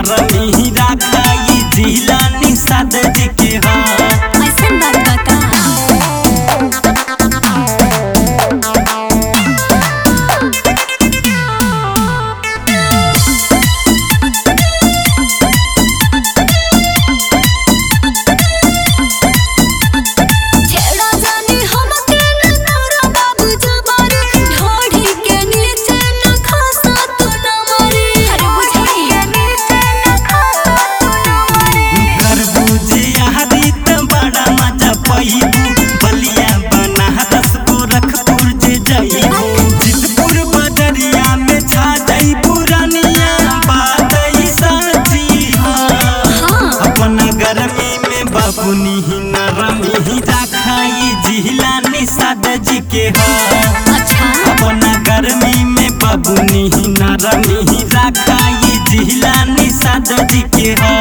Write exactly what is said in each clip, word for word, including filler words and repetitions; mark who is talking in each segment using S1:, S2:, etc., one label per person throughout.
S1: नरमी राखाई जिला निषाद जी के हा।
S2: ऐसन बात बता
S1: बाबुनी नरमी राखाई जिला निषाद जी के हा।
S2: अच्छा
S1: अपना गर्मी में बाबुनी नरमी राखाई जिला निषाद जी के हा।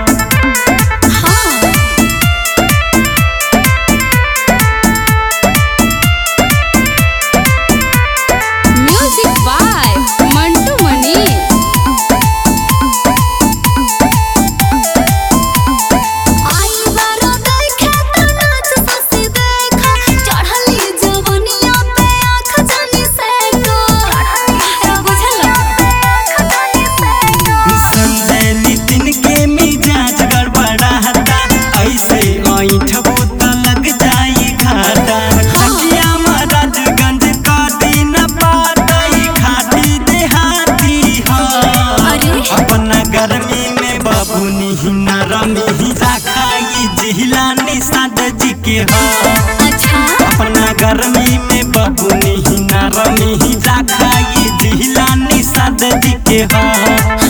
S1: बाबुनी नरमी राखाई जिला निषाद जी के हा।
S2: अच्छा
S1: अपना गर्मी में बाबुनी नरमी राखाई जिला निषाद जी के हा।